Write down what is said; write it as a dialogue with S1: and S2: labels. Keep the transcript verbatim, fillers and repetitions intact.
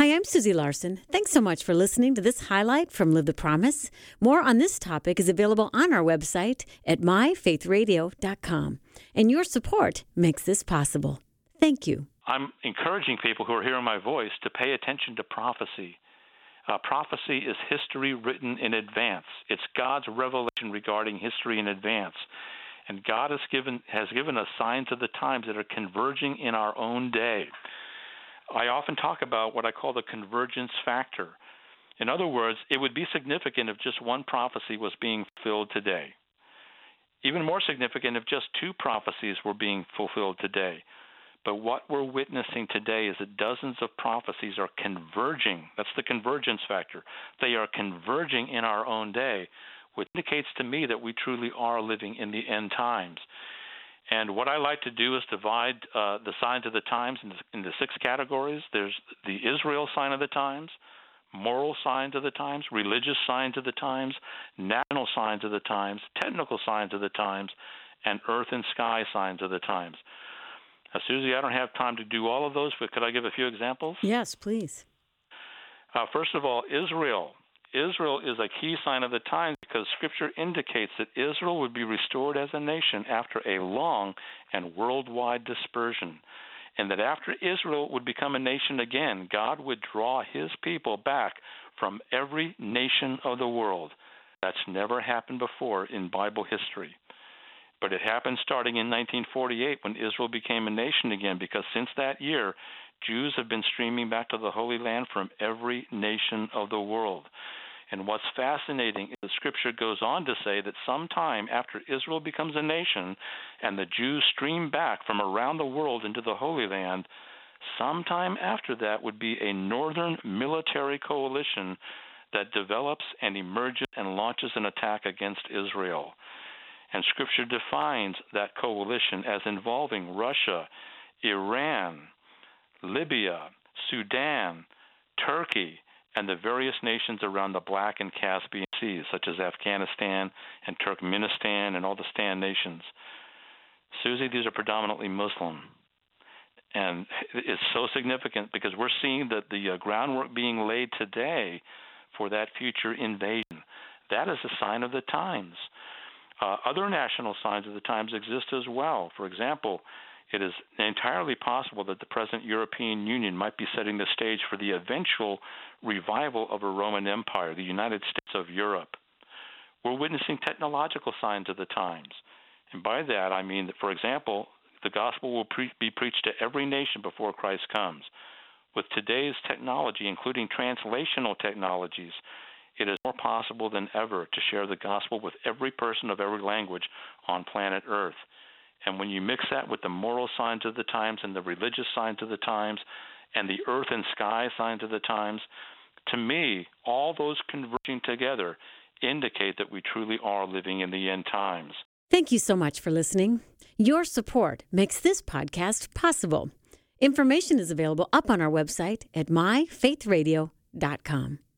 S1: Hi, I'm Susie Larson. Thanks so much for listening to this highlight from Live the Promise. More on this topic is available on our website at my faith radio dot com. And your support makes this possible. Thank you.
S2: I'm encouraging people who are hearing my voice to pay attention to prophecy. Uh, prophecy is history written in advance. It's God's revelation regarding history in advance. And God has given has given us signs of the times that are converging in our own day. I often talk about what I call the convergence factor. In other words, it would be significant if just one prophecy was being fulfilled today. Even more significant if just two prophecies were being fulfilled today. But what we're witnessing today is that dozens of prophecies are converging. That's the convergence factor. They are converging in our own day, which indicates to me that we truly are living in the end times. And what I like to do is divide uh, the signs of the times into, into six categories. There's the Israel sign of the times, moral signs of the times, religious signs of the times, national signs of the times, technical signs of the times, and earth and sky signs of the times. Now, Susie, I don't have time to do all of those, but could I give a few examples?
S1: Yes, please.
S2: Uh, first of all, Israel. Israel is a key sign of the times because Scripture indicates that Israel would be restored as a nation after a long and worldwide dispersion, and that after Israel would become a nation again, God would draw his people back from every nation of the world. That's never happened before in Bible history. But it happened starting in nineteen forty-eight when Israel became a nation again, because since that year, Jews have been streaming back to the Holy Land from every nation of the world. And what's fascinating is the Scripture goes on to say that sometime after Israel becomes a nation and the Jews stream back from around the world into the Holy Land, sometime after that would be a northern military coalition that develops and emerges and launches an attack against Israel. And Scripture defines that coalition as involving Russia, Iran, Libya, Sudan, Turkey, and the various nations around the Black and Caspian Seas, such as Afghanistan and Turkmenistan and all the Stan nations. Susie, these are predominantly Muslim. And it's so significant because we're seeing that the uh, groundwork being laid today for that future invasion. That is a sign of the times. Uh, other national signs of the times exist as well. For example, it is entirely possible that the present European Union might be setting the stage for the eventual revival of a Roman Empire, the United States of Europe. We're witnessing technological signs of the times. And by that, I mean that, for example, the gospel will pre- be preached to every nation before Christ comes. With today's technology, including translational technologies, it is more possible than ever to share the gospel with every person of every language on planet Earth. And when you mix that with the moral signs of the times and the religious signs of the times and the earth and sky signs of the times, to me, all those converging together indicate that we truly are living in the end times.
S1: Thank you so much for listening. Your support makes this podcast possible. Information is available up on our website at my faith radio dot com.